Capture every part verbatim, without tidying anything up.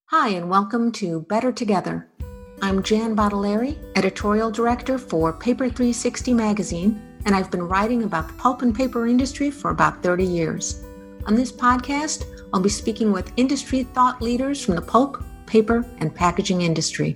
Hi, and welcome to Better Together. I'm Jan Baudelaire, Editorial Director for Paper three sixty magazine, and I've been writing about the pulp and paper industry for about thirty years. On this podcast, I'll be speaking with industry thought leaders from the pulp, paper, and packaging industry.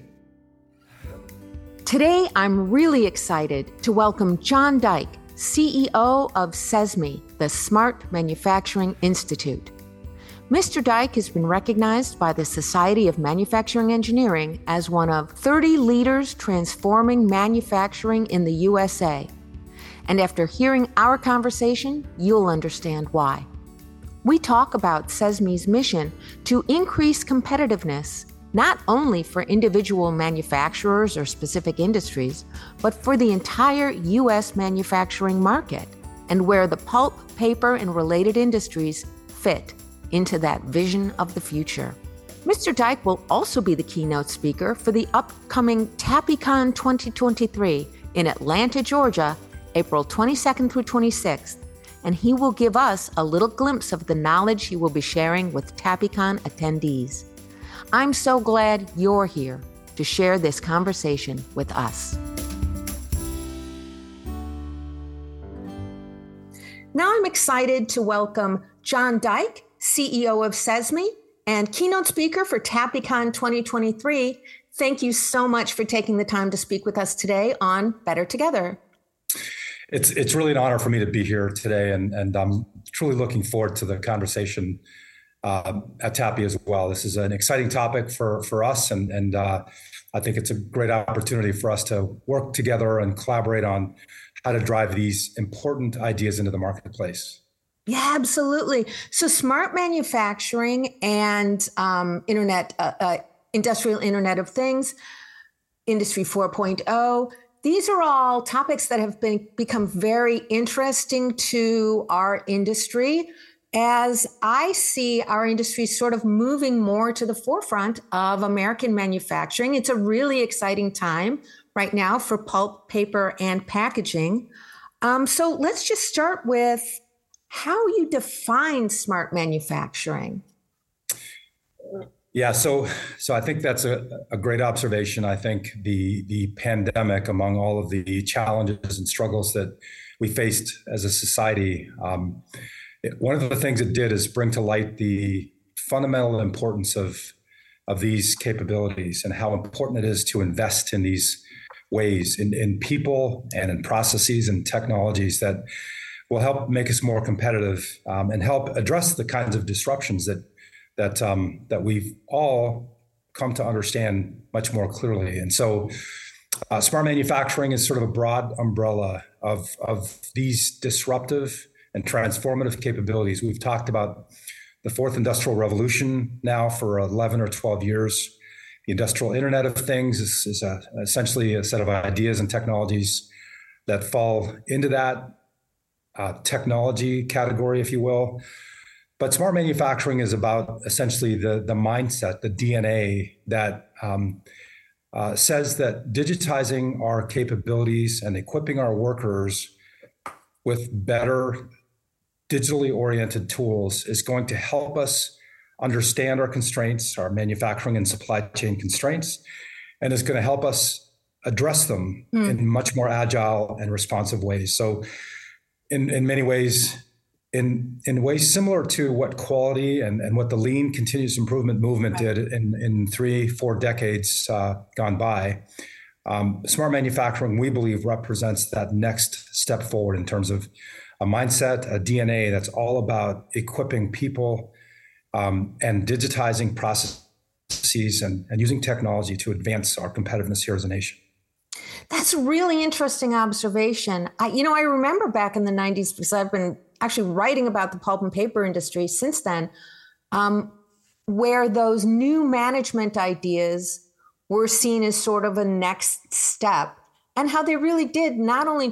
Today, I'm really excited to welcome John Dyke, C E O of SESME, the Smart Manufacturing Institute. Mister Dyke has been recognized by the Society of Manufacturing Engineering as one of thirty leaders transforming manufacturing in the U S A. And after hearing our conversation, you'll understand why. We talk about SESME's mission to increase competitiveness, not only for individual manufacturers or specific industries, but for the entire U S manufacturing market, and where the pulp, paper, and related industries fit into that vision of the future. Mister Dyke will also be the keynote speaker for the upcoming TAPICON twenty twenty-three in Atlanta, Georgia, April twenty-second through twenty-sixth, and he will give us a little glimpse of the knowledge he will be sharing with TAPICON attendees. I'm so glad you're here to share this conversation with us. Now I'm excited to welcome John Dyke, C E O of SESME and keynote speaker for TAPICON twenty twenty-three. Thank you so much for taking the time to speak with us today on Better Together. It's it's really an honor for me to be here today, and, and I'm truly looking forward to the conversation uh, at TAPI as well. This is an exciting topic for, for us, and, and uh, I think it's a great opportunity for us to work together and collaborate on how to drive these important ideas into the marketplace. Yeah, absolutely. So smart manufacturing and um, internet, uh, uh, industrial Internet of Things, Industry four point oh, these are all topics that have been become very interesting to our industry as I see our industry sort of moving more to the forefront of American manufacturing. It's a really exciting time right now for pulp, paper, and packaging. Um, so let's just start with how you define smart manufacturing. Yeah, so so I think that's a, a great observation. I think the the pandemic, among all of the challenges and struggles that we faced as a society, um, it, one of the things it did is bring to light the fundamental importance of of these capabilities and how important it is to invest in these ways, in, in people and in processes and technologies that will help make us more competitive um, and help address the kinds of disruptions that that um, that we've all come to understand much more clearly. And so, uh, smart manufacturing is sort of a broad umbrella of of these disruptive and transformative capabilities. We've talked about the fourth industrial revolution now for eleven or twelve years. The industrial Internet of Things is, is a, essentially a set of ideas and technologies that fall into that Uh, technology category, if you will. But smart manufacturing is about essentially the, the mindset, the D N A that um, uh, says that digitizing our capabilities and equipping our workers with better digitally oriented tools is going to help us understand our constraints, our manufacturing and supply chain constraints, and is going to help us address them mm. in much more agile and responsive ways. So In, in many ways, in in ways similar to what quality and, and what the lean continuous improvement movement did in, in three, four decades uh, gone by, um, smart manufacturing, we believe, represents that next step forward in terms of a mindset, a D N A that's all about equipping people um, and digitizing processes and, and using technology to advance our competitiveness here as a nation. That's a really interesting observation. I, you know, I remember back in the nineties, because I've been actually writing about the pulp and paper industry since then, um, where those new management ideas were seen as sort of a next step, and how they really did not only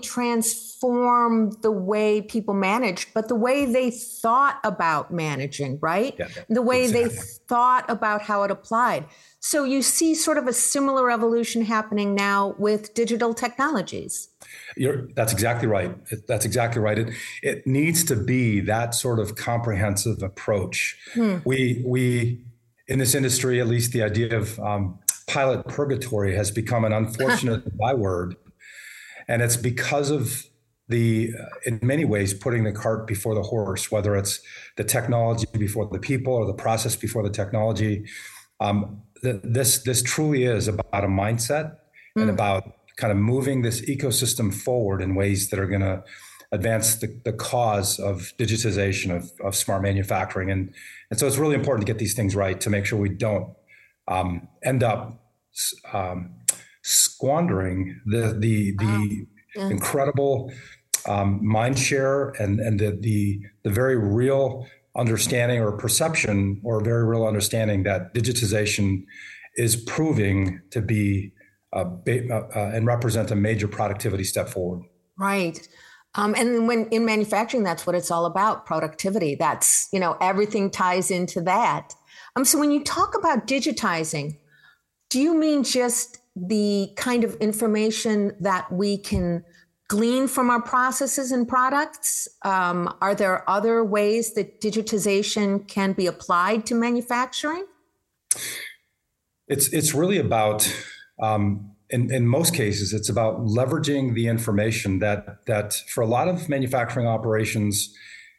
transform the way people managed, but the way they thought about managing, right? Yeah, the way exactly. they thought about how it applied. So you see sort of a similar evolution happening now with digital technologies. You're, that's exactly right. That's exactly right. It, it needs to be that sort of comprehensive approach. Hmm. We we in this industry, at least the idea of um, pilot purgatory has become an unfortunate byword. And it's because of the, in many ways, putting the cart before the horse, whether it's the technology before the people or the process before the technology. Um, the, this, this truly is about a mindset mm. and about kind of moving this ecosystem forward in ways that are going to advance the, the cause of digitization of, of smart manufacturing. And, and so it's really important to get these things right to make sure we don't um, end up um, squandering the, the, the wow. yeah. incredible um, mind share and, and the, the, the very real understanding or perception or very real understanding that digitization is proving to be uh, uh, and represent a major productivity step forward. Right. Um, and when in manufacturing, that's what it's all about, productivity. That's, you know, everything ties into that. Um, so when you talk about digitizing, do you mean just the kind of information that we can glean from our processes and products? Um, are there other ways that digitization can be applied to manufacturing? It's it's really about, um, in, in most cases, it's about leveraging the information that that for a lot of manufacturing operations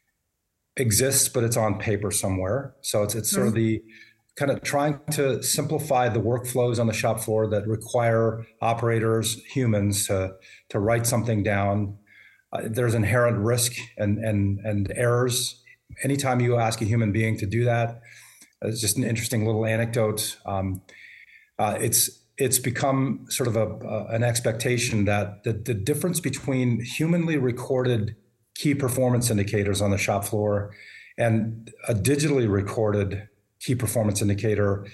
exists, but it's on paper somewhere. So it's it's sort mm-hmm. of the kind of trying to simplify the workflows on the shop floor that require operators, humans, to to write something down. Uh, there's inherent risk and and and errors. Anytime you ask a human being to do that, it's just an interesting little anecdote. Um, uh, it's it's become sort of a, uh, an expectation that the, the difference between humanly recorded key performance indicators on the shop floor and a digitally recorded key performance indicator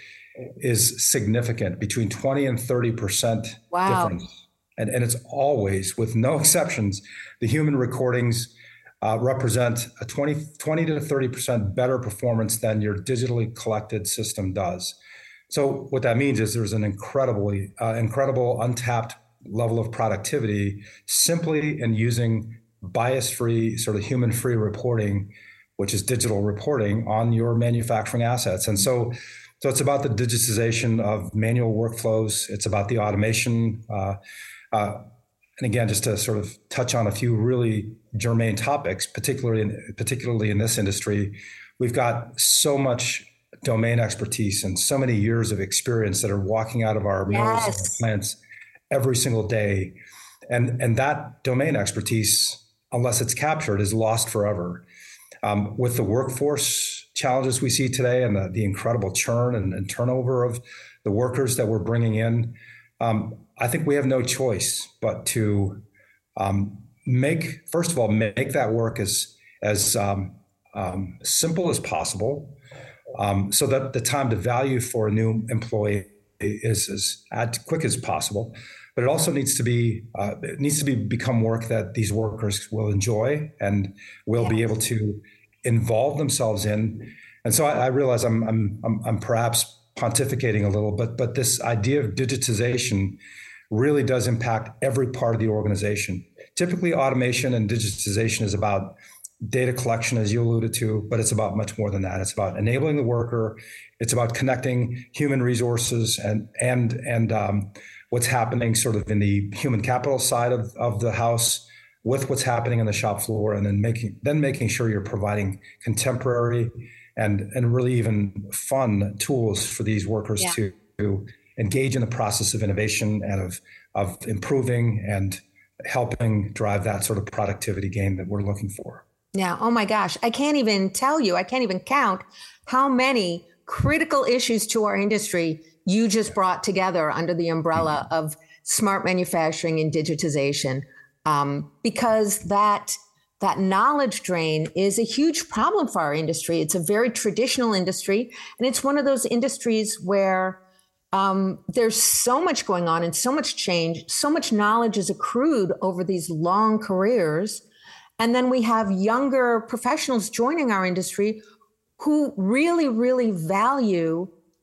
is significant, between twenty and thirty percent wow. difference. And, and it's always, with no exceptions, the human recordings uh, represent a twenty, twenty to thirty percent better performance than your digitally collected system does. So what that means is there's an incredibly, uh, incredible untapped level of productivity simply in using bias-free, sort of human-free reporting, which is digital reporting on your manufacturing assets. And so, so it's about the digitization of manual workflows. It's about the automation. Uh, uh, and again, just to sort of touch on a few really germane topics, particularly in, particularly in this industry, we've got so much domain expertise and so many years of experience that are walking out of our mills yes. and our plants every single day. And, and that domain expertise, unless it's captured, is lost forever. Um, with the workforce challenges we see today and the, the incredible churn and, and turnover of the workers that we're bringing in, um, I think we have no choice but to um, make, first of all, make that work as, as um, um, simple as possible, um, so that the time to value for a new employee is as, as quick as possible. But it also needs to be uh, it needs to be become work that these workers will enjoy and will yeah. be able to involve themselves in. And so I, I realize I'm, I'm I'm I'm perhaps pontificating a little, but but this idea of digitization really does impact every part of the organization. Typically, automation and digitization is about data collection, as you alluded to, but it's about much more than that. It's about enabling the worker. It's about connecting human resources and and and um, what's happening sort of in the human capital side of, of the house with what's happening on the shop floor, and then making then making sure you're providing contemporary and and really even fun tools for these workers yeah. to, to engage in the process of innovation and of of improving and helping drive that sort of productivity gain that we're looking for. Yeah. Oh my gosh. I can't even tell you, I can't even count how many critical issues to our industry you just brought together under the umbrella of smart manufacturing and digitization. Um, because that, that knowledge drain is a huge problem for our industry. It's a very traditional industry, and it's one of those industries where um, there's so much going on and so much change, so much knowledge is accrued over these long careers. And then we have younger professionals joining our industry who really, really value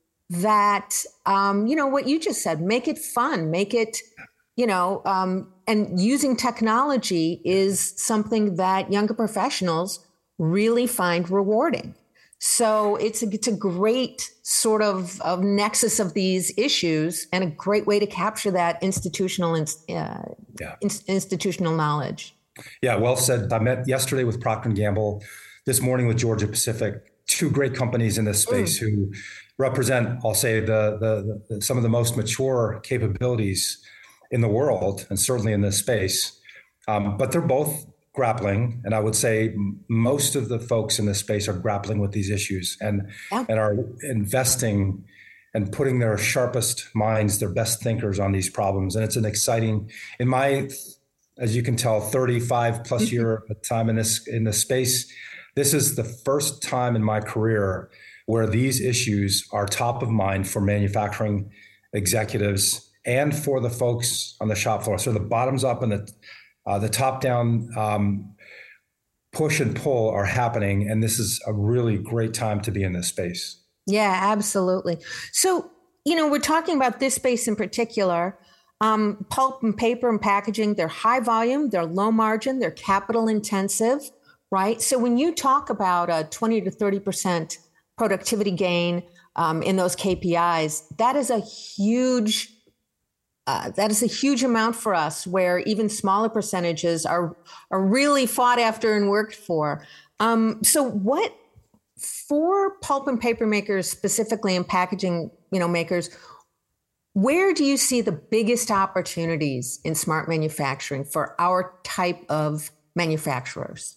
that, um, you know, what you just said, make it fun, make it, you know, um, and using technology is something that younger professionals really find rewarding. So it's a, it's a great sort of, of nexus of these issues and a great way to capture that institutional uh, yeah. in, institutional knowledge. Yeah, well said. I met yesterday with Procter and Gamble, this morning with Georgia Pacific, two great companies in this space mm. who represent, I'll say, the, the, the some of the most mature capabilities in the world, and certainly in this space. Um, but they're both grappling, and I would say most of the folks in this space are grappling with these issues and yeah. and are investing and putting their sharpest minds, their best thinkers on these problems. And it's an exciting, in my, as you can tell, thirty-five plus year time in this in this space, this is the first time in my career where these issues are top of mind for manufacturing executives and for the folks on the shop floor. So the bottoms up and the Uh, the top-down um, push and pull are happening, and this is a really great time to be in this space. Yeah, absolutely. So, you know, we're talking about this space in particular. Um, pulp and paper and packaging, they're high volume, they're low margin, they're capital intensive, right? So when you talk about a twenty to thirty percent productivity gain um, in those K P Is, that is a huge Uh, that is a huge amount for us, where even smaller percentages are are really fought after and worked for. Um, so what, for pulp and paper makers specifically, and packaging, you know, makers, where do you see the biggest opportunities in smart manufacturing for our type of manufacturers?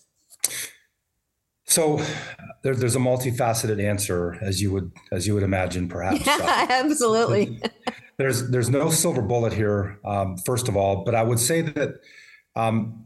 So there, there's a multifaceted answer, as you would as you would imagine, perhaps. Yeah, absolutely. There's there's no silver bullet here, um, first of all, but I would say that um,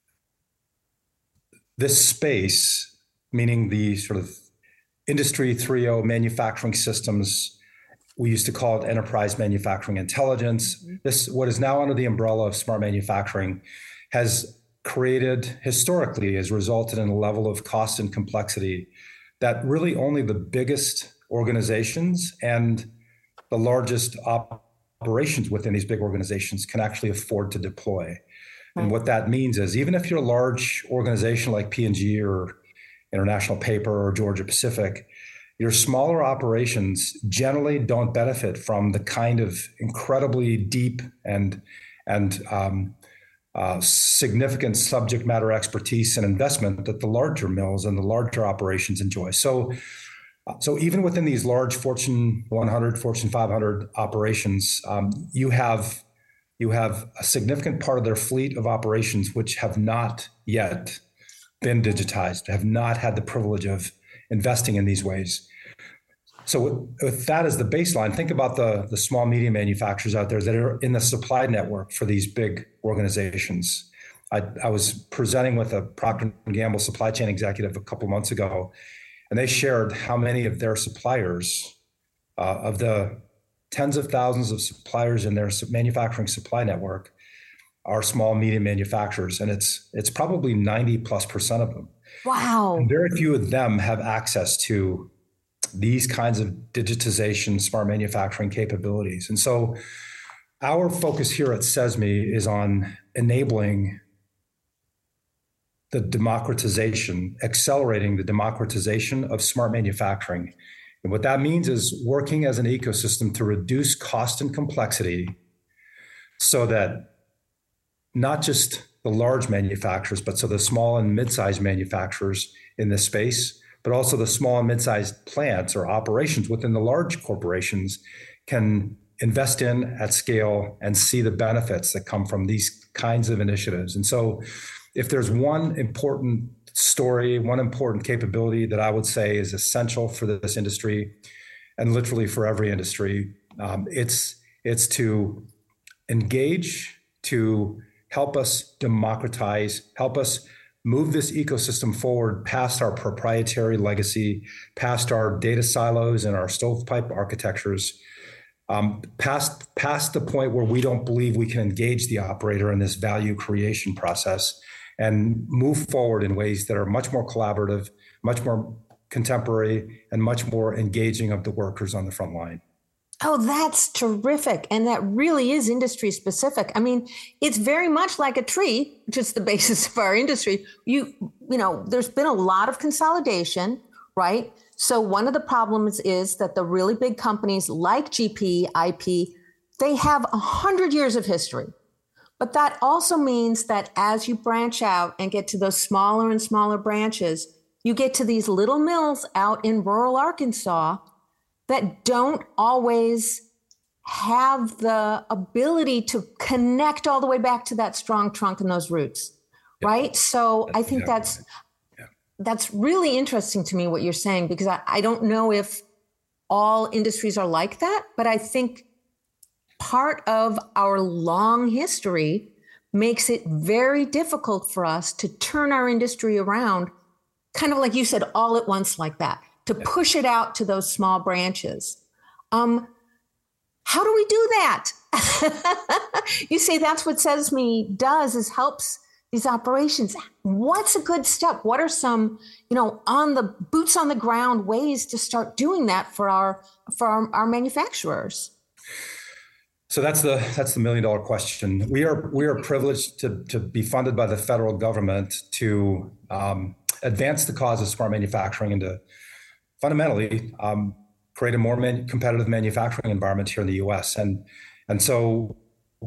this space, meaning the sort of industry three point oh manufacturing systems, we used to call it enterprise manufacturing intelligence. Mm-hmm. This, what is now under the umbrella of smart manufacturing, has created, historically, has resulted in a level of cost and complexity that really only the biggest organizations and the largest operations within these big organizations can actually afford to deploy. Right. And what that means is, even if you're a large organization like P and G or International Paper or Georgia Pacific, your smaller operations generally don't benefit from the kind of incredibly deep and and um, uh, significant subject matter expertise and investment that the larger mills and the larger operations enjoy. So. So even within these large Fortune one hundred, Fortune five hundred operations, um, you have you have a significant part of their fleet of operations which have not yet been digitized, have not had the privilege of investing in these ways. So with, with that as the baseline, think about the, the small, medium manufacturers out there that are in the supply network for these big organizations. I, I was presenting with a Procter and Gamble supply chain executive a couple months ago, and they shared how many of their suppliers, uh, of the tens of thousands of suppliers in their manufacturing supply network, are small, medium manufacturers. And it's it's probably ninety plus percent of them. Wow. And very few of them have access to these kinds of digitization, smart manufacturing capabilities. And so our focus here at SESME is on enabling the democratization, accelerating the democratization of smart manufacturing. And what that means is working as an ecosystem to reduce cost and complexity so that not just the large manufacturers, but so the small and mid-sized manufacturers in this space, but also the small and mid-sized plants or operations within the large corporations can invest in at scale and see the benefits that come from these kinds of initiatives. And so if there's one important story, one important capability that I would say is essential for this industry, and literally for every industry, um, it's it's to engage, to help us democratize, help us move this ecosystem forward past our proprietary legacy, past our data silos and our stovepipe architectures, um, past past the point where we don't believe we can engage the operator in this value creation process, and move forward in ways that are much more collaborative, much more contemporary, and much more engaging of the workers on the front line. Oh, that's terrific. And that really is industry specific. I mean, it's very much like a tree, which is the basis of our industry. You, you know, there's been a lot of consolidation, right? So one of the problems is that the really big companies like G P, I P, they have a hundred years of history. But that also means that as you branch out and get to those smaller and smaller branches, you get to these little mills out in rural Arkansas that don't always have the ability to connect all the way back to that strong trunk and those roots, yep. right? So that's I think exactly that's right. yeah. that's really interesting to me what you're saying, because I, I don't know if all industries are like that, but I think part of our long history makes it very difficult for us to turn our industry around, kind of like you said, all at once like that, to push it out to those small branches. Um, how do we do that? You say that's what SESME does, is helps these operations. What's a good step? What are some, you know, on the boots on the ground ways to start doing that for our for our, our manufacturers? So that's the that's the million dollar question. We are we are privileged to to be funded by the federal government to um, advance the cause of smart manufacturing and to fundamentally um, create a more man- competitive manufacturing environment here in the U S. And and so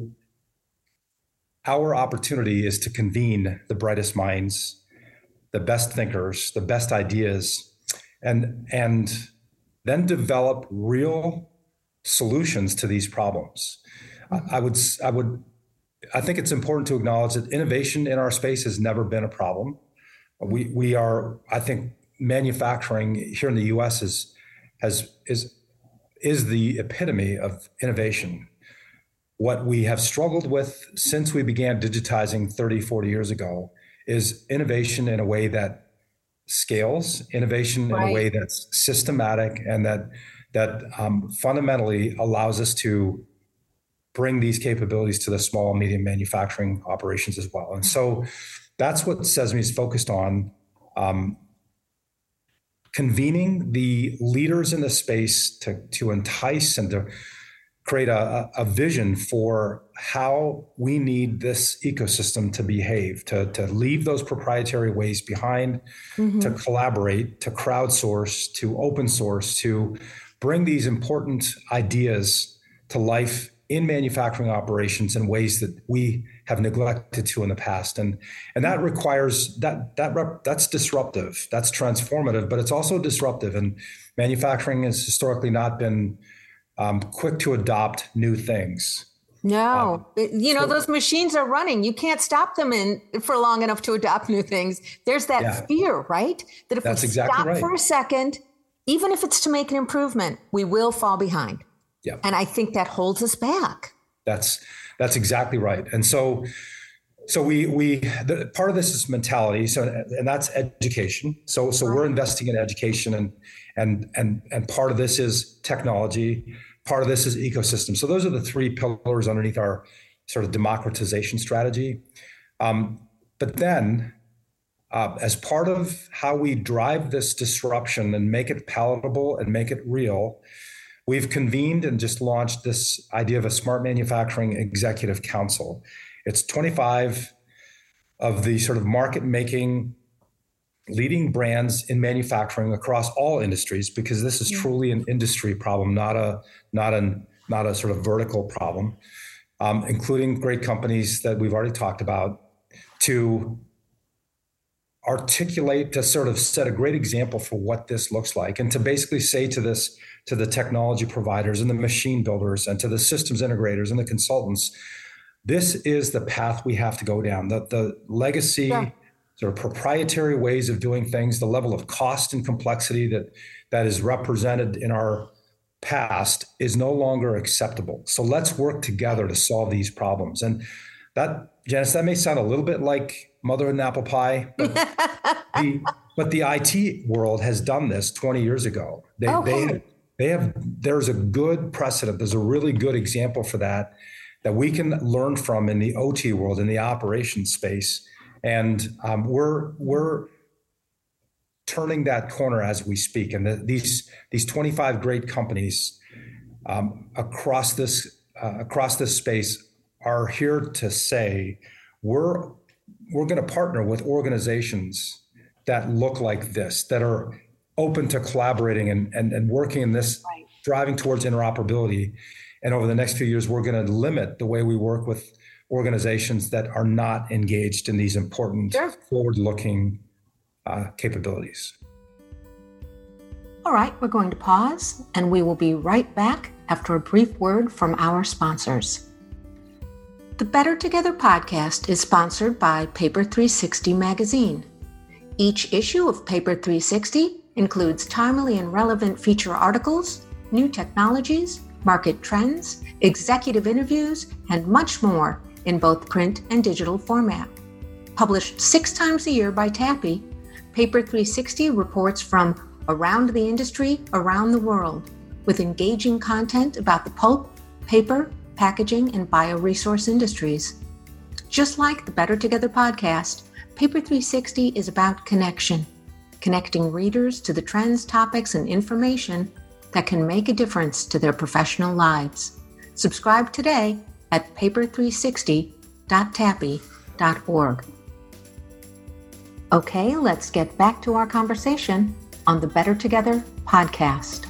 our opportunity is to convene the brightest minds, the best thinkers, the best ideas, and and then develop real solutions to these problems. I would, I would, I think it's important to acknowledge that innovation in our space has never been a problem. We, we are, I think, manufacturing here in the U S is, has, is, is the epitome of innovation. What we have struggled with since we began digitizing thirty, forty years ago is innovation in a way that scales, innovation right. in a way that's systematic, and that that um, fundamentally allows us to bring these capabilities to the small and medium manufacturing operations as well. And so that's what SESME is focused on, um, convening the leaders in the space to, to entice and to create a, a vision for how we need this ecosystem to behave, to, to leave those proprietary ways behind, mm-hmm. to collaborate, to crowdsource, to open source, to bring these important ideas to life in manufacturing operations in ways that we have neglected to in the past. And, and that requires, that, that rep, that's disruptive, that's transformative, but it's also disruptive. And manufacturing has historically not been um, quick to adopt new things. No, um, you know, so, those machines are running. You can't stop them in for long enough to adopt new things. There's that yeah. fear, right? That if that's we exactly stop right. for a second, even if it's to make an improvement, we will fall behind. Yeah. And I think that holds us back. That's that's exactly right. And so so we we the, part of this is mentality. So and that's education. So so we're investing in education, and and and and part of this is technology. Part of this is ecosystem. So those are the three pillars underneath our sort of democratization strategy. Um, but then uh, as part of how we drive this disruption and make it palatable and make it real, we've convened and just launched this idea of a Smart Manufacturing Executive Council. It's twenty-five of the sort of market-making leading brands in manufacturing across all industries, because this is truly an industry problem, not a not a not a sort of vertical problem, um, including great companies that we've already talked about, to articulate, to sort of set a great example for what this looks like, and to basically say to this to the technology providers and the machine builders and to the systems integrators and the consultants, this is the path we have to go down. The the legacy. Yeah. Sort of proprietary ways of doing things, the level of cost and complexity that that is represented in our past is no longer acceptable. So let's work together to solve these problems. And that, Janice, that may sound a little bit like mother and apple pie, but, the, but the I T world has done this twenty years ago. They, oh, they, have, they have, there's a good precedent. There's a really good example for that, that we can learn from in the O T world, in the operations space. And um, we're we're turning that corner as we speak. And the, these these twenty-five great companies um, across this uh, across this space are here to say we're we're going to partner with organizations that look like this, that are open to collaborating and, and, and working in this, right. driving towards interoperability. And over the next few years, we're going to limit the way we work with organizations that are not engaged in these important sure. forward-looking uh, capabilities. All right, we're going to pause, and we will be right back after a brief word from our sponsors. The Better Together podcast is sponsored by Paper three sixty magazine. Each issue of Paper three sixty includes timely and relevant feature articles, new technologies, market trends, executive interviews, and much more in both print and digital format. Published six times a year by TAPI, Paper three sixty reports from around the industry, around the world, with engaging content about the pulp, paper, packaging, and bioresource industries. Just like the Better Together podcast, Paper three sixty is about connection, connecting readers to the trends, topics, and information that can make a difference to their professional lives. Subscribe today at paper three sixty dot tapi dot org. Okay, let's get back to our conversation on the Better Together podcast.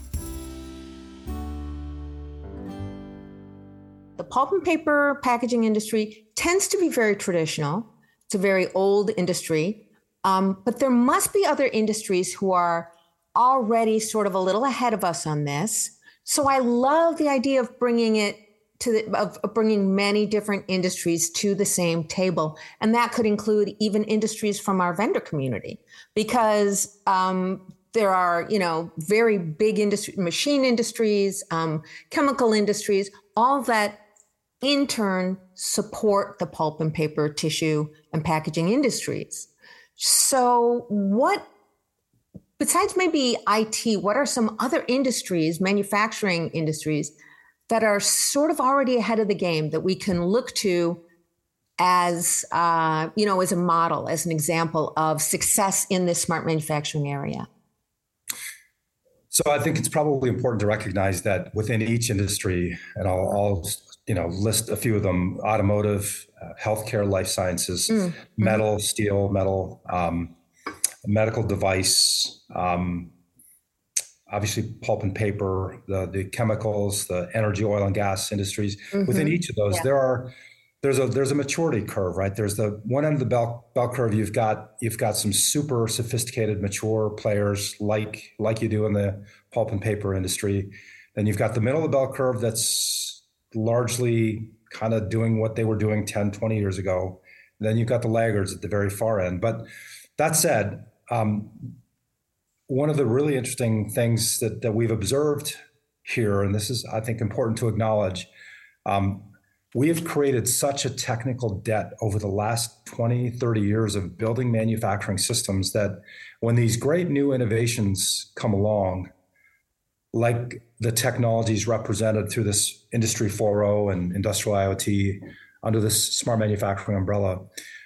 The pulp and paper packaging industry tends to be very traditional. It's a very old industry, um, but there must be other industries who are already sort of a little ahead of us on this. So I love the idea of bringing it to the, of, of bringing many different industries to the same table. And that could include even industries from our vendor community, because um, there are, you know, very big industry, machine industries, um, chemical industries, all that in turn support the pulp and paper, tissue, and packaging industries. So what, besides maybe I T, what are some other industries, manufacturing industries, that are sort of already ahead of the game that we can look to as, uh, you know, as a model, as an example of success in this smart manufacturing area? So I think it's probably important to recognize that within each industry, and I'll, I'll you know, list a few of them: automotive, uh, healthcare, life sciences, mm. metal, steel, metal, um, medical device, um, obviously pulp and paper, the the chemicals, the energy, oil and gas industries. Mm-hmm. Within each of those, yeah. there are there's a there's a maturity curve, right? There's the one end of the bell bell curve. You've got you've got some super sophisticated, mature players like like you do in the pulp and paper industry. Then you've got the middle of the bell curve that's largely kind of doing what they were doing ten, twenty years ago. And then you've got the laggards at the very far end. But that said, um, one of the really interesting things that, that we've observed here, and this is, I think, important to acknowledge, um, we have created such a technical debt over the last twenty, thirty years of building manufacturing systems that when these great new innovations come along, like the technologies represented through this Industry four point oh and Industrial IoT under this smart manufacturing umbrella,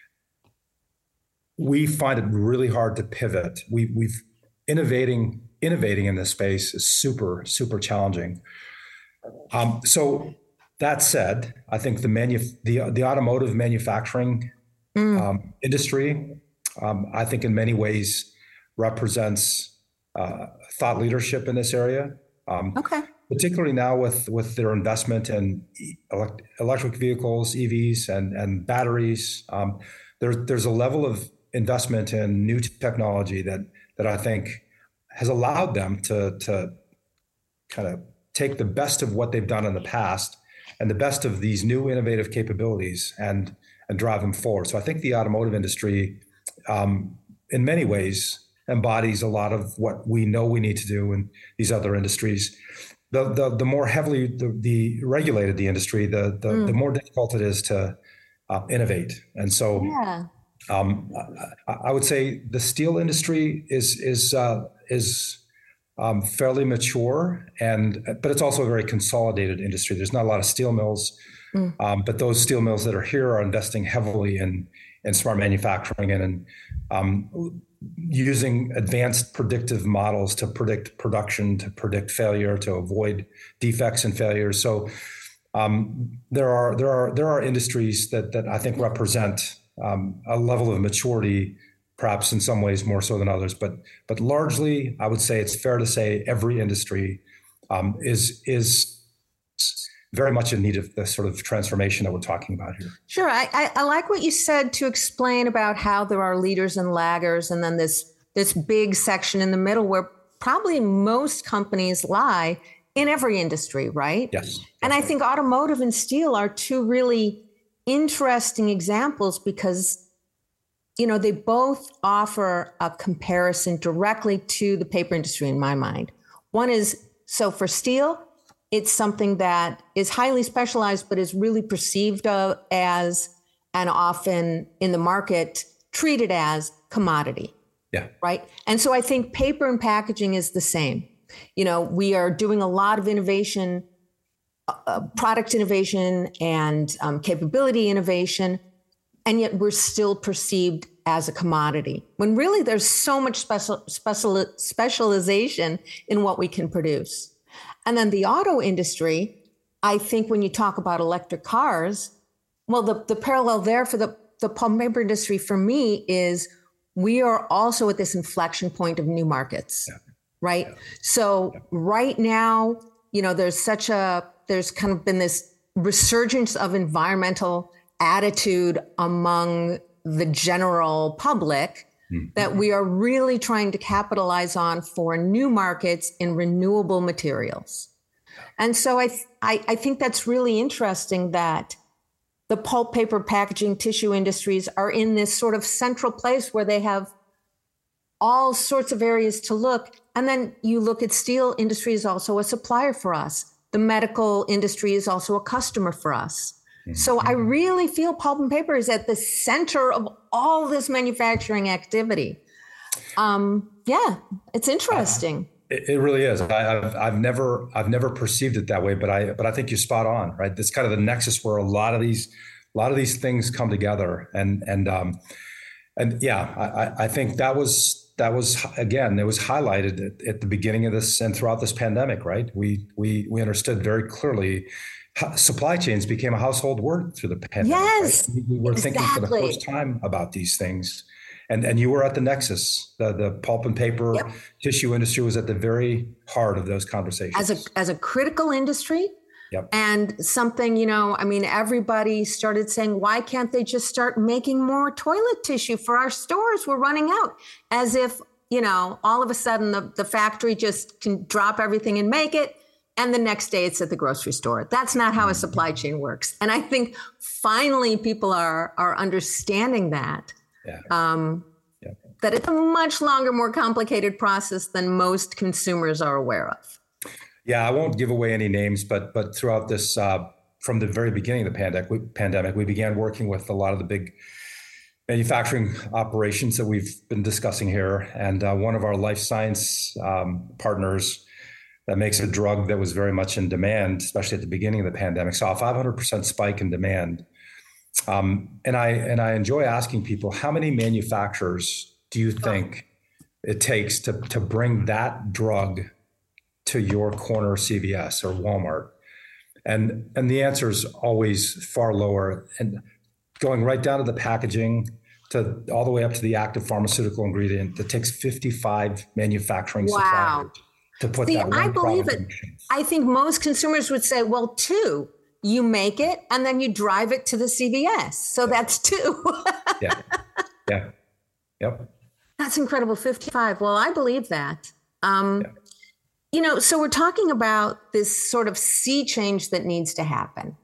we find it really hard to pivot. We, we've innovating innovating in this space is super, super challenging. Um, so that said, I think the manu- the the automotive manufacturing mm. um, industry, um, I think in many ways represents uh, thought leadership in this area. Um, okay. Particularly now with, with their investment in elect- electric vehicles, E Vs, and and batteries, um, there's there's a level of investment in new technology that that I think has allowed them to to kind of take the best of what they've done in the past and the best of these new innovative capabilities and and drive them forward. So I think the automotive industry, um, in many ways, embodies a lot of what we know we need to do in these other industries. The the, the more heavily the, the regulated the industry, the the, mm. the more difficult it is to uh, innovate. And so, yeah. um, I, I would say the steel industry is is uh, is um, fairly mature, and but it's also a very consolidated industry. There's not a lot of steel mills, mm. um, but those steel mills that are here are investing heavily in in smart manufacturing and in um, using advanced predictive models to predict production, to predict failure, to avoid defects and failures. So um, there are there are there are industries that that I think represent um, a level of maturity perhaps in some ways more so than others, but but largely, I would say it's fair to say every industry um, is is very much in need of the sort of transformation that we're talking about here. Sure. I, I, I like what you said to explain about how there are leaders and laggers, and then this this big section in the middle where probably most companies lie in every industry, right? Yes. And I think automotive and steel are two really interesting examples because, you know, they both offer a comparison directly to the paper industry in my mind. One is, so for steel, it's something that is highly specialized, but is really perceived of as, and often in the market, treated as commodity. Yeah. Right. And so I think paper and packaging is the same. You know, we are doing a lot of innovation, uh, product innovation and um, capability innovation, and yet we're still perceived as a commodity when really there's so much special, special specialization in what we can produce. And then the auto industry, I think when you talk about electric cars, well, the, the parallel there for the, the pulp and paper industry for me is we are also at this inflection point of new markets, yeah. right? Yeah. So yeah. right now, you know, there's such a, there's kind of been this resurgence of environmental attitude among the general public mm-hmm. that we are really trying to capitalize on for new markets in renewable materials. And so I, th- I, I think that's really interesting that the pulp, paper, packaging, tissue industries are in this sort of central place where they have all sorts of areas to look. And then you look at steel industry is also a supplier for us. The medical industry is also a customer for us. So I really feel pulp and paper is at the center of all this manufacturing activity. Um, yeah, it's interesting. Uh, it, it really is. I, I've, I've never, I've never perceived it that way, but I, but I think you're spot on, right? It's kind of the nexus where a lot of these, a lot of these things come together, and and um, and yeah, I, I think that was that was again, it was highlighted at, at the beginning of this and throughout this pandemic, right? We we we understood very clearly. Supply chains became a household word through the pandemic. Yes, right? We were exactly. thinking for the first time about these things, and and you were at the nexus. The the pulp and paper yep. tissue industry was at the very heart of those conversations. As a as a critical industry, yep. and something, you know, I mean, everybody started saying, why can't they just start making more toilet tissue for our stores? We're running out. As if, you know, all of a sudden the, the factory just can drop everything and make it. And the next day it's at the grocery store. That's not how a supply chain works. And I think finally people are are understanding that, yeah. um, yeah. that it's a much longer, more complicated process than most consumers are aware of. Yeah, I won't give away any names, but but throughout this, uh, from the very beginning of the pandemic, we, pandemic, we began working with a lot of the big manufacturing operations that we've been discussing here. And uh, one of our life science um, partners that makes a drug that was very much in demand, especially at the beginning of the pandemic, saw a five hundred percent spike in demand. Um, and I and I enjoy asking people, how many manufacturers do you think it takes to, to bring that drug to your corner C V S or Walmart? And, and the answer is always far lower. And going right down to the packaging, to all the way up to the active pharmaceutical ingredient, that takes fifty-five manufacturing wow. suppliers. To put See, that I believe it. I think most consumers would say, well, two, you make it and then you drive it to the C V S. So yeah. that's two. yeah. Yeah. Yep. That's incredible. fifty-five. Well, I believe that. Um, yeah. You know, so we're talking about this sort of sea change that needs to happen.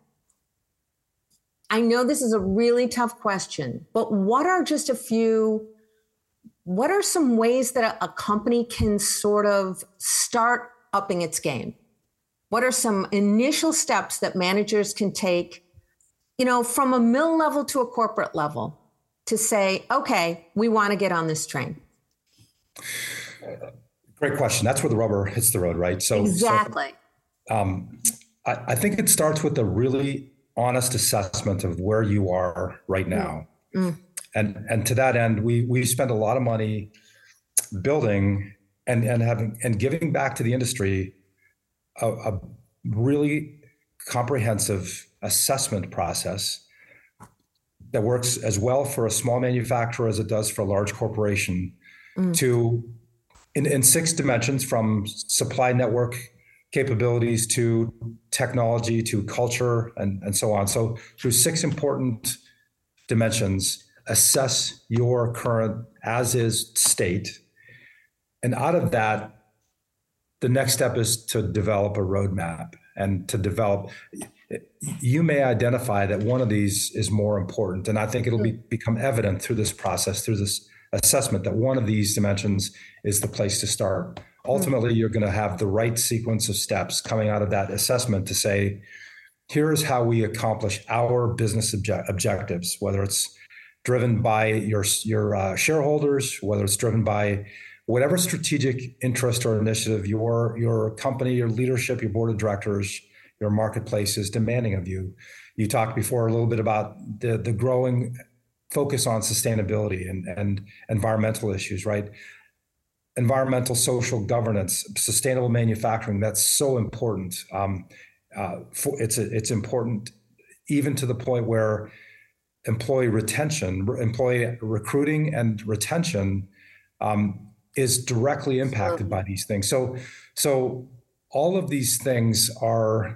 I know this is a really tough question, but what are just a few What are some ways that a, a company can sort of start upping its game? What are some initial steps that managers can take, you know, from a mill level to a corporate level to say, okay, we want to get on this train? Great question. That's where the rubber hits the road, right? So exactly. So, um, I, I think it starts with a really honest assessment of where you are right now. Mm. And and to that end, we we spend a lot of money building and and having and giving back to the industry a, a really comprehensive assessment process that works as well for a small manufacturer as it does for a large corporation mm. to in, in six dimensions, from supply network capabilities to technology to culture and, and so on. So through six important dimensions, assess your current as is state. And out of that, the next step is to develop a roadmap and to develop, you may identify that one of these is more important. And I think it'll be, become evident through this process, through this assessment, that one of these dimensions is the place to start. Ultimately, you're going to have the right sequence of steps coming out of that assessment to say, here's how we accomplish our business obje- objectives, whether it's driven by your, your uh, shareholders, whether it's driven by whatever strategic interest or initiative your, your company, your leadership, your board of directors, your marketplace is demanding of you. You talked before a little bit about the, the growing focus on sustainability and, and environmental issues, right? Environmental, social governance, sustainable manufacturing, that's so important. Um, uh, for, it's, a, it's important even to the point where employee retention, employee recruiting and retention um, is directly impacted by these things. So, so all of these things are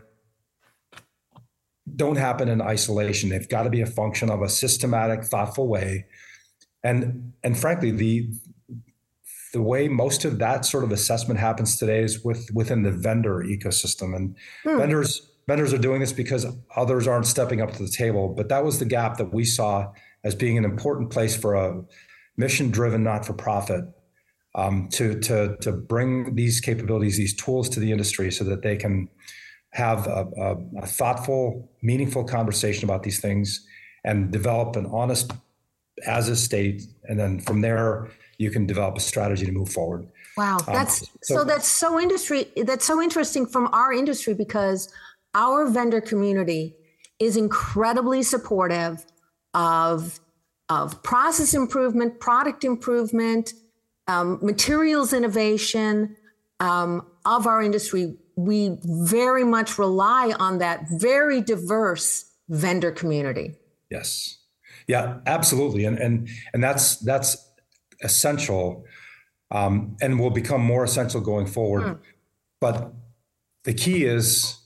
don't happen in isolation. They've got to be a function of a systematic, thoughtful way. And, and frankly, the, the way most of that sort of assessment happens today is with within the vendor ecosystem. And hmm. vendors, vendors are doing this because others aren't stepping up to the table. But that was the gap that we saw as being an important place for a mission-driven, not-for-profit um, to, to, to bring these capabilities, these tools to the industry so that they can have a, a, a thoughtful, meaningful conversation about these things and develop an honest as a state. And then from there, you can develop a strategy to move forward. Wow. That's um, so, so that's so industry. That's so interesting from our industry, because our vendor community is incredibly supportive of, of process improvement, product improvement, um, materials innovation um, of our industry. We very much rely on that very diverse vendor community. Yes. Yeah, absolutely. And and and that's that's essential um, and will become more essential going forward. Hmm. But the key is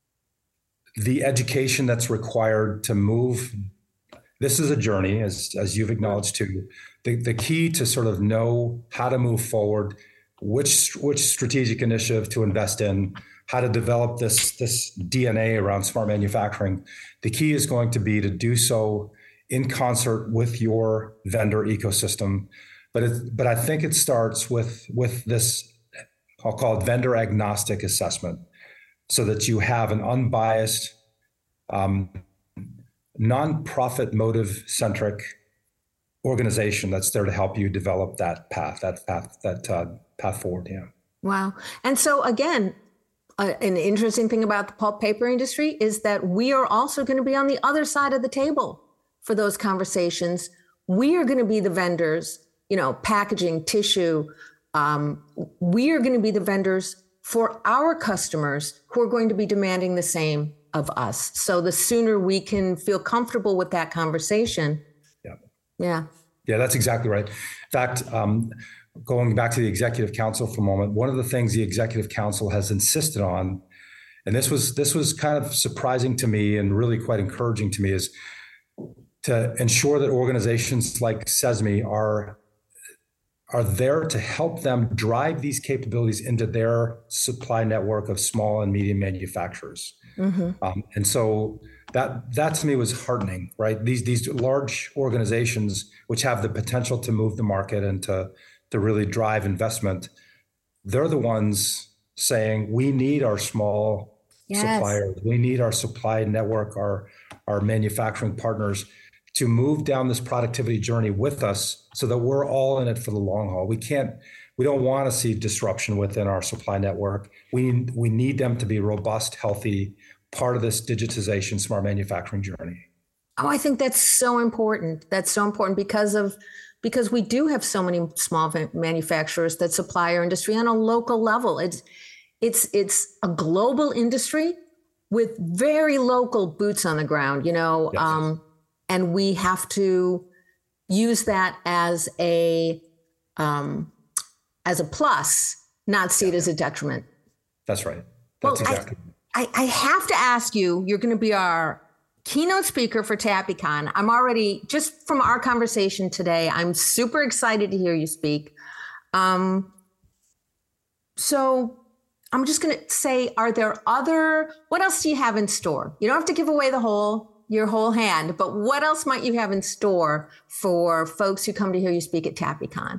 the education that's required to move. This is a journey, as as you've acknowledged too. The, the key to sort of know how to move forward, which which strategic initiative to invest in, how to develop this, this D N A around smart manufacturing. The key is going to be to do so in concert with your vendor ecosystem. But it, but I think it starts with, with this, I'll call it vendor agnostic assessment, so that you have an unbiased, um, non-profit motive centric organization that's there to help you develop that path, that path, that uh, path forward. Yeah. Wow. And so again, uh, an interesting thing about the pulp paper industry is that we are also going to be on the other side of the table for those conversations. We are going to be the vendors, you know, packaging, tissue. Um, we are going to be the vendors for our customers who are going to be demanding the same of us. So the sooner we can feel comfortable with that conversation. Yeah. Yeah. Yeah, that's exactly right. In fact, um, going back to the Executive Council for a moment, one of the things the Executive Council has insisted on, and this was this was kind of surprising to me and really quite encouraging to me, is to ensure that organizations like SESME are are there to help them drive these capabilities into their supply network of small and medium manufacturers. Mm-hmm. Um, and so that that to me was heartening, right? These these large organizations which have the potential to move the market and to to really drive investment, they're the ones saying we need our small yes. suppliers, we need our supply network, our our manufacturing partners to move down this productivity journey with us, so that we're all in it for the long haul. We can't, we don't want to see disruption within our supply network. We we need them to be robust, healthy, part of this digitization, smart manufacturing journey. Oh, I think that's so important. That's so important because of because we do have so many small manufacturers that supply our industry on a local level. It's it's it's a global industry with very local boots on the ground. You know. Yes. Um, and we have to use that as a um, as a plus, not see it as a detriment. That's right. That's well, exactly. I, I, I have to ask you. You're going to be our keynote speaker for TAPICon. I'm already, just from our conversation today, I'm super excited to hear you speak. Um, so I'm just going to say, are there other, what else do you have in store? You don't have to give away the whole, your whole hand, but what else might you have in store for folks who come to hear you speak at TAPICon?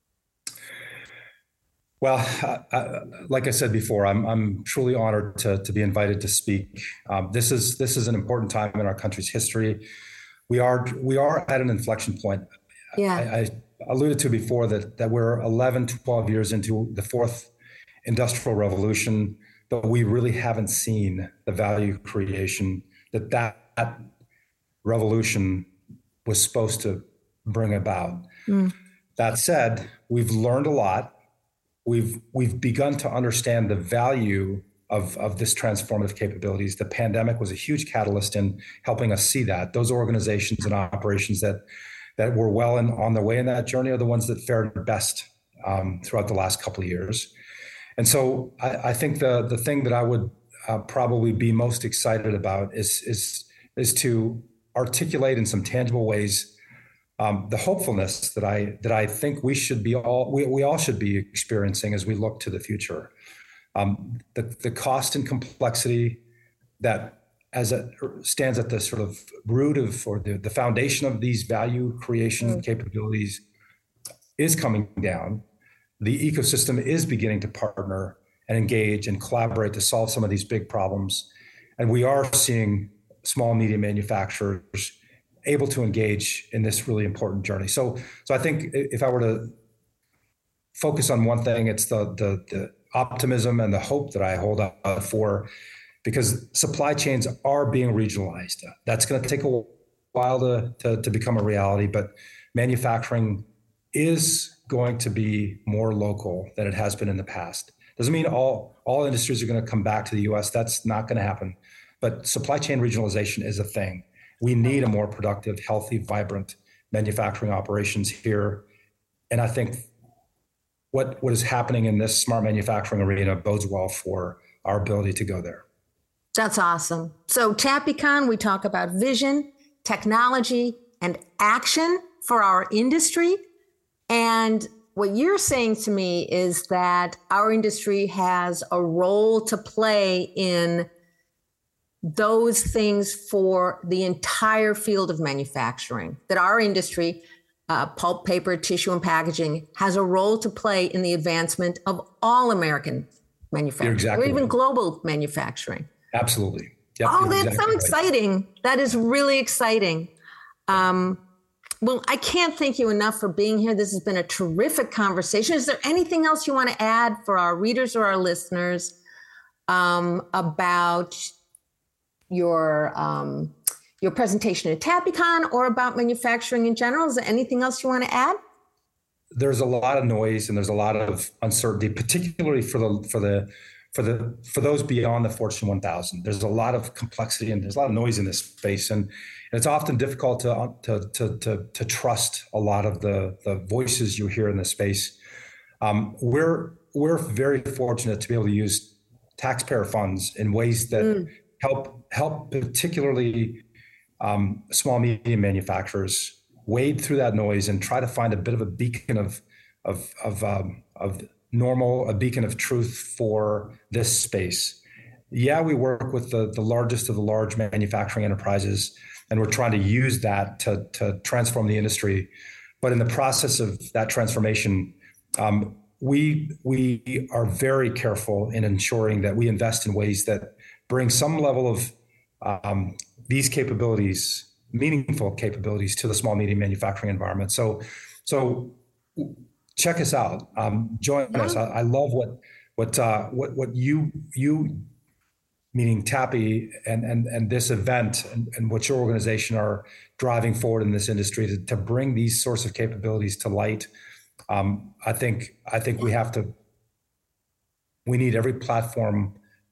Well, uh, uh, like I said before, I'm I'm truly honored to to be invited to speak. Um, this is this is an important time in our country's history. We are we are at an inflection point. Yeah. I, I alluded to before that that we're eleven, twelve years into the fourth industrial revolution, but we really haven't seen the value creation that that, that revolution was supposed to bring about. Mm. That said, we've learned a lot. We've we've begun to understand the value of, of this transformative capabilities. The pandemic was a huge catalyst in helping us see that. Those organizations and operations that that were well in, on their way in that journey are the ones that fared best um, throughout the last couple of years. And so I, I think the the thing that I would uh, probably be most excited about is is is to articulate in some tangible ways Um, the hopefulness that I that I think we should be all we, we all should be experiencing as we look to the future. Um, the the cost and complexity that as it stands at the sort of root of or the, the foundation of these value creation mm. capabilities is coming down. The ecosystem is beginning to partner and engage and collaborate to solve some of these big problems, and we are seeing small and medium manufacturers able to engage in this really important journey. So, so I think if I were to focus on one thing, it's the the, the optimism and the hope that I hold out for, because supply chains are being regionalized. That's going to take a while to, to to become a reality, but manufacturing is going to be more local than it has been in the past. Doesn't mean all all industries are going to come back to the U S. That's not going to happen, but supply chain regionalization is a thing. We need a more productive, healthy, vibrant manufacturing operations here. And I think what, what is happening in this smart manufacturing arena bodes well for our ability to go there. That's awesome. So TAPICon, we talk about vision, technology, and action for our industry. And what you're saying to me is that our industry has a role to play in those things for the entire field of manufacturing, that our industry, uh, pulp, paper, tissue, and packaging, has a role to play in the advancement of all American manufacturing, exactly or even right. global manufacturing. Absolutely. Yep, oh, that's exactly so right. exciting. That is really exciting. Um, well, I can't thank you enough for being here. This has been a terrific conversation. Is there anything else you want to add for our readers or our listeners um, about your um, your presentation at TAPICon or about manufacturing in general? Is there anything else you want to add? There's a lot of noise and there's a lot of uncertainty, particularly for the for the for the for those beyond the Fortune one thousand. There's a lot of complexity and there's a lot of noise in this space, and, and it's often difficult to to to to, to trust a lot of the the voices you hear in this space. Um, we're we're very fortunate to be able to use taxpayer funds in ways that mm. help help particularly um, small medium manufacturers wade through that noise and try to find a bit of a beacon of of of um, of normal, a beacon of truth for this space. Yeah, we work with the the largest of the large manufacturing enterprises, and we're trying to use that to to transform the industry. But in the process of that transformation, um, we we are very careful in ensuring that we invest in ways that bring some level of um, these capabilities, meaningful capabilities, to the small medium manufacturing environment. So, so check us out. Um, join yeah. us. I, I love what what uh, what what you you meaning TAPI and and and this event and, and what your organization are driving forward in this industry to, to bring these sorts of capabilities to light. Um, I think I think we have to. We need every platform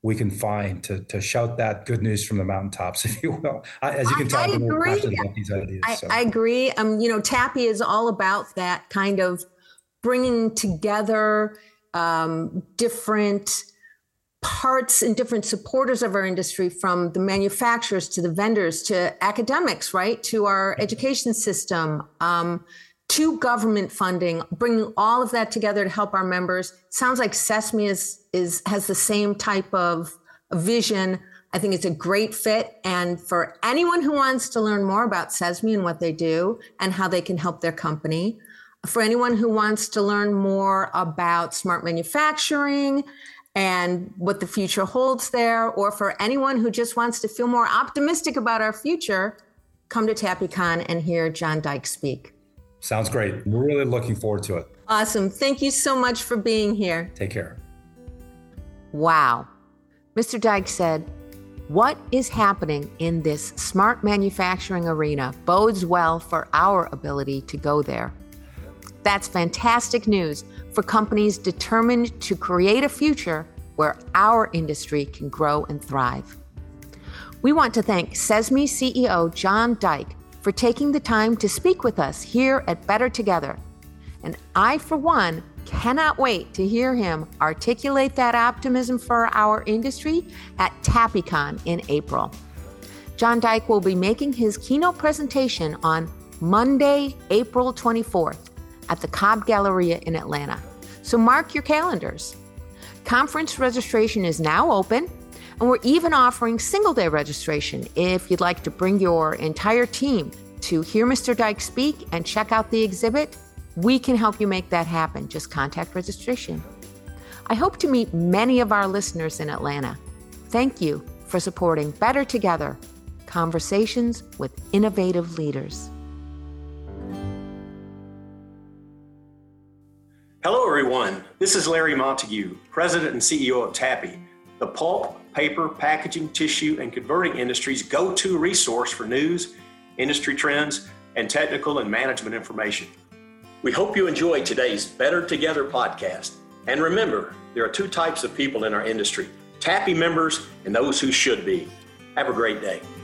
we can find to, to shout that good news from the mountaintops, if you will. As you can tell, I'm very passionate about these ideas. I, so. I agree. Um, you know, TAPI is all about that kind of bringing together um, different parts and different supporters of our industry, from the manufacturers to the vendors to academics, right, to our education system, um, to government funding, bringing all of that together to help our members. Sounds like SESME is, is has the same type of vision. I think it's a great fit. And for anyone who wants to learn more about SESME and what they do and how they can help their company, for anyone who wants to learn more about smart manufacturing and what the future holds there, or for anyone who just wants to feel more optimistic about our future, come to TAPICon and hear John Dyke speak. Sounds great. We're really looking forward to it. Awesome. Thank you so much for being here. Take care. Wow. Mister Dyke said, what is happening in this smart manufacturing arena bodes well for our ability to go there. That's fantastic news for companies determined to create a future where our industry can grow and thrive. We want to thank SESME C E O John Dyke for taking the time to speak with us here at Better Together. And I, for one, cannot wait to hear him articulate that optimism for our industry at TAPICon in April. John Dyke will be making his keynote presentation on Monday, April twenty-fourth at the Cobb Galleria in Atlanta. So mark your calendars. Conference registration is now open, and we're even offering single-day registration if you'd like to bring your entire team to hear Mister Dyke speak and check out the exhibit. We can help you make that happen. Just contact registration. I hope to meet many of our listeners in Atlanta. Thank you for supporting Better Together, conversations with innovative leaders. Hello, everyone. This is Larry Montague, President and C E O of TAPI, the pulp, paper, packaging, tissue, and converting industry's go-to resource for news, industry trends, and technical and management information. We hope you enjoyed today's Better Together podcast. And remember, there are two types of people in our industry, TAPI members and those who should be. Have a great day.